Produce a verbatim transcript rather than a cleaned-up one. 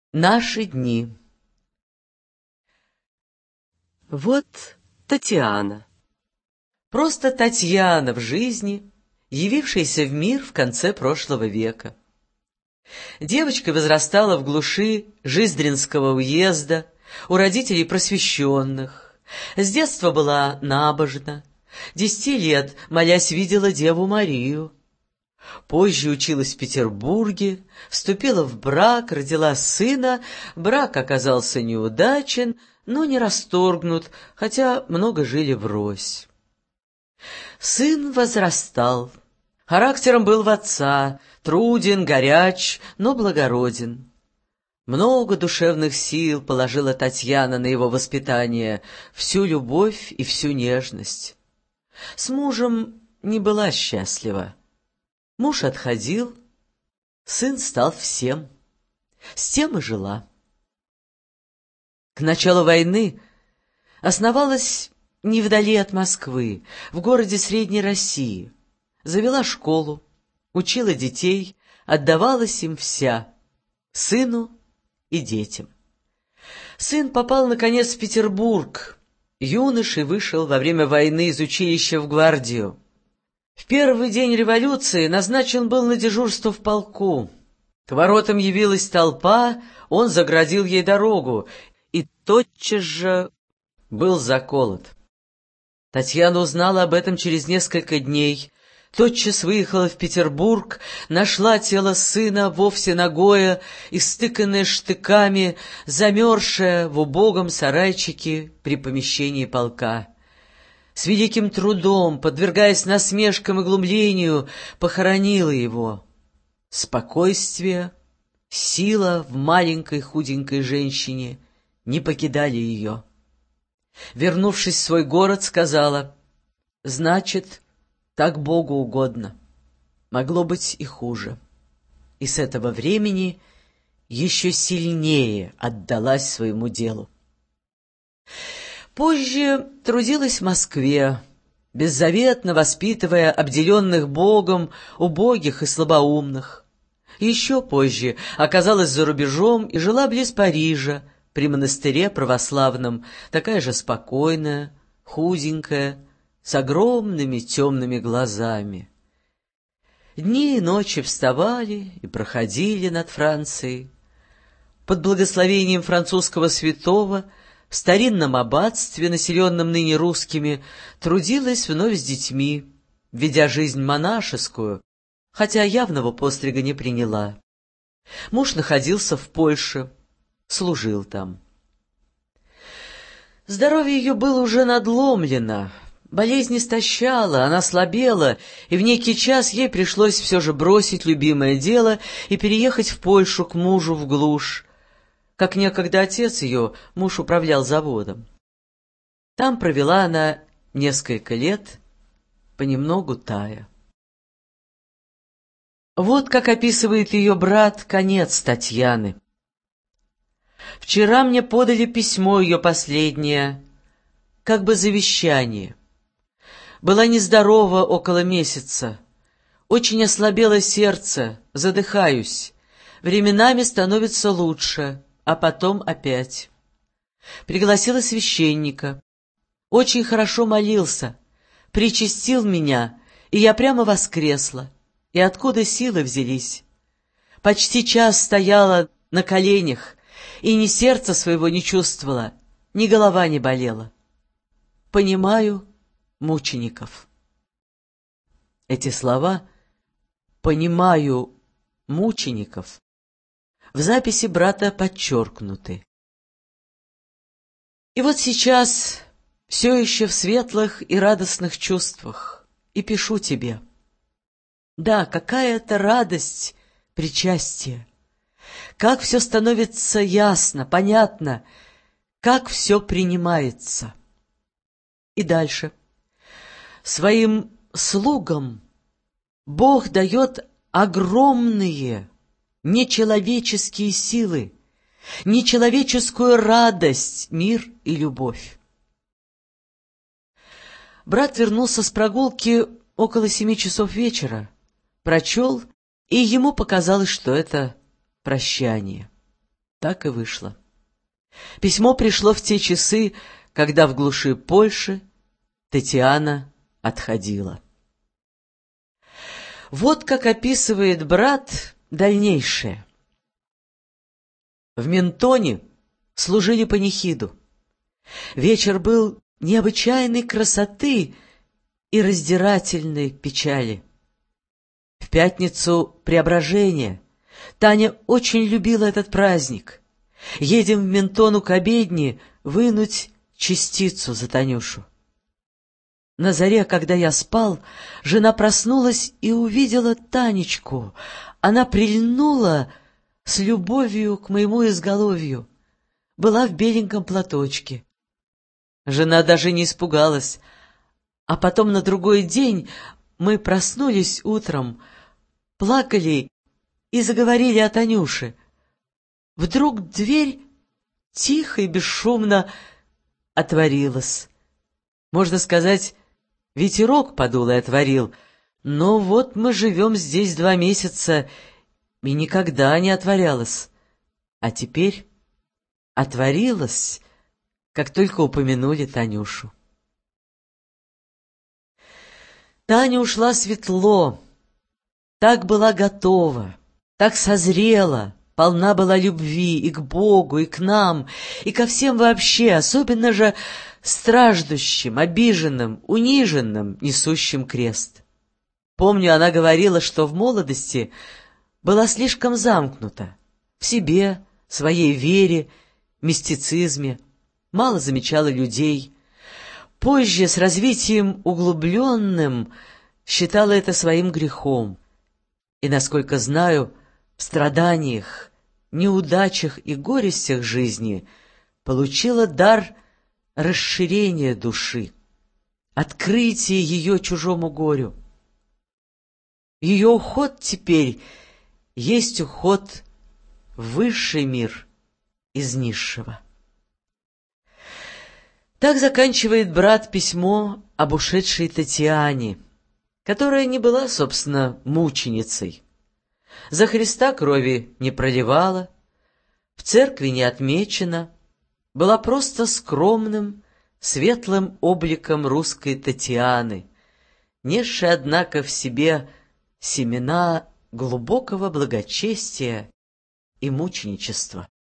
Наши дни. Вот Татьяна. Просто Татьяна в жизни, явившаяся в мир в конце прошлого века. Девочкой возрастала в глуши Жиздринского уезда, у родителей просвещенных. С детства была набожна. Десяти лет, молясь, видела Деву Марию. Позже училась в Петербурге, вступила в брак, родила сына. Брак оказался неудачен, но не расторгнут, хотя много жили врозь. Сын возрастал. Характером был в отца, труден, горяч, но благороден. Много душевных сил положила Татьяна на его воспитание, всю любовь и всю нежность. С мужем не была счастлива. Муж отходил, сын стал всем. С тем и жила. К началу войны основалась не вдали от Москвы, в городе Средней России. Завела школу, учила детей, отдавалась им вся, сыну и детям. Сын попал, наконец, в Петербург. Юношей вышел во время войны из училища в гвардию. В первый день революции назначен был на дежурство в полку. К воротам явилась толпа, он заградил ей дорогу и тотчас же был заколот. Татьяна узнала об этом через несколько дней, тотчас выехала в Петербург, нашла тело сына вовсе нагое, истыканное штыками, замерзшее в убогом сарайчике при помещении полка. С великим трудом, подвергаясь насмешкам и глумлению, похоронила его. Спокойствие, сила в маленькой худенькой женщине не покидали ее. Вернувшись в свой город, сказала: «Значит, так Богу угодно. Могло быть и хуже». И с этого времени еще сильнее отдалась своему делу. Позже трудилась в Москве, беззаветно воспитывая обделенных Богом, убогих и слабоумных. Еще позже оказалась за рубежом и жила близ Парижа, при монастыре православном, такая же спокойная, худенькая, с огромными темными глазами. Дни и ночи вставали и проходили над Францией. Под благословением французского святого в старинном аббатстве, населенном ныне русскими, трудилась вновь с детьми, ведя жизнь монашескую, хотя явного пострига не приняла. Муж находился в Польше, служил там. Здоровье ее было уже надломлено, болезнь истощала, она слабела, и в некий час ей пришлось все же бросить любимое дело и переехать в Польшу к мужу в глушь. Как некогда отец ее, муж управлял заводом. Там провела она несколько лет, понемногу тая. Вот как описывает ее брат конец Татьяны. «Вчера мне подали письмо ее последнее, как бы завещание. Была нездорова около месяца, очень ослабело сердце, задыхаюсь, временами становится лучше, а потом опять. Пригласила священника, очень хорошо молился, причастил меня, и я прямо воскресла. И откуда силы взялись? Почти час стояла на коленях, и ни сердца своего не чувствовала, ни голова не болела. Понимаю мучеников». Эти слова «понимаю мучеников» в записи брата подчеркнуты. И вот сейчас все еще в светлых и радостных чувствах, и пишу тебе. Да, какая-то радость причастия. Как все становится ясно, понятно, как все принимается. И дальше. Своим слугам Бог дает огромные нечеловеческие силы, нечеловеческую радость, мир и любовь. Брат вернулся с прогулки около семи часов вечера, прочел, и ему показалось, что это прощание. Так и вышло. Письмо пришло в те часы, когда в глуши Польши Татьяна отходила. Вот как описывает брат дальнейшее. В Ментоне служили панихиду. Вечер был необычайной красоты и раздирательной печали. В пятницу Преображения Таня очень любила этот праздник. Едем в Ментону к обедне вынуть частицу за Танюшу. На заре, когда я спал, жена проснулась и увидела Танечку. Она прильнула с любовью к моему изголовью, была в беленьком платочке. Жена даже не испугалась, а потом на другой день мы проснулись утром, плакали и заговорили о Танюше. Вдруг дверь тихо и бесшумно отворилась. Можно сказать, ветерок подул и отворил, но вот мы живем здесь два месяца, и никогда не отворялась. А теперь отворилась, как только упомянули Танюшу. Таня ушла светло, так была готова, так созрела, полна была любви и к Богу, и к нам, и ко всем вообще, особенно же страждущим, обиженным, униженным, несущим крест. Помню, она говорила, что в молодости была слишком замкнута в себе, своей вере, мистицизме, мало замечала людей. Позже, с развитием углубленным, считала это своим грехом. И, насколько знаю, в страданиях, неудачах и горестях жизни получила дар расширения души, открытия ее чужому горю. Ее уход теперь есть уход в высший мир из низшего. Так заканчивает брат письмо об ушедшей Татьяне, которая не была, собственно, мученицей. За Христа крови не проливала, в церкви не отмечена, была просто скромным, светлым обликом русской Татьяны, несшей, однако, в себе семена глубокого благочестия и мученичества.